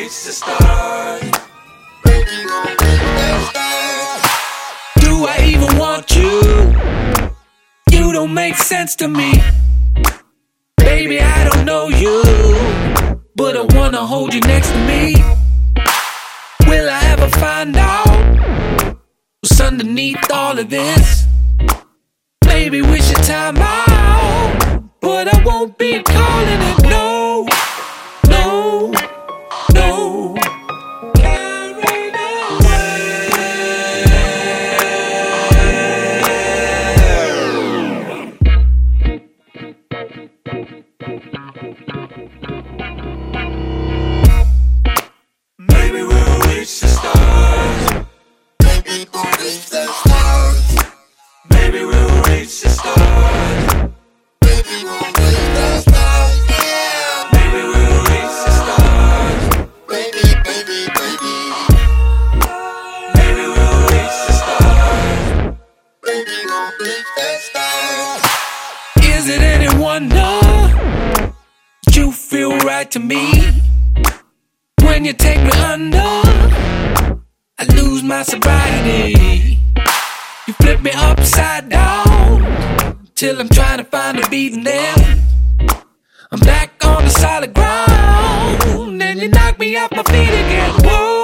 reach the stars. Baby, gonna reach the stars. Do I even want you? You don't make sense to me. Baby, I don't know you, but I wanna hold you next to me. Will I ever find out what's underneath all of this? Maybe we should time out, but I won't be calling it no, no, no. Carried Maybe we'll reach the stars. Baby, gonna reach the stars. Maybe we'll reach the stars. Baby, gonna reach the stars. Yeah. Maybe we'll reach the stars. Baby, baby, baby. Maybe we'll reach the stars. Baby, gonna reach the stars. Is it any wonder that you feel right to me? When you take me under, I lose my sobriety. You flip me upside down till I'm trying to find a beat, and then I'm back on the solid ground, and you knock me off my feet again. Whoa.